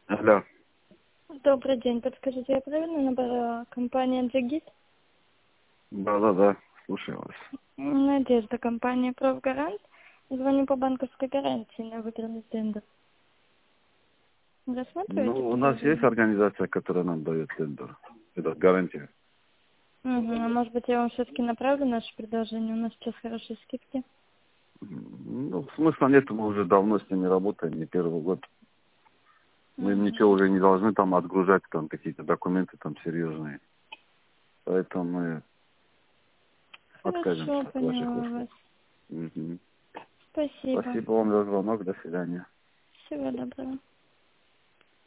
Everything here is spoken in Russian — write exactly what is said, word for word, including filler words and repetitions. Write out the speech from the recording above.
Алло. Добрый день. Подскажите, я правильно набрала компания Джигит? Да-да-да, слушаю вас. Надежда, компания Профгарант. Звоню по банковской гарантии на выигранный тендер. Рассматриваете Ну, у нас есть предложение? организация, которая нам дает тендер. Это гарантия. Угу. А может быть, я вам все-таки направлю наше предложение? У нас сейчас хорошие скидки. Ну, смысла нет, мы уже давно с ними работаем, не первый год. Мы им Угу. ничего уже не должны там отгружать, там какие-то документы там серьезные. Поэтому мы откажемся Хорошо, от ваших поняла услуг. вас. Мгм. Спасибо. Спасибо вам за звонок, до свидания. Всего доброго.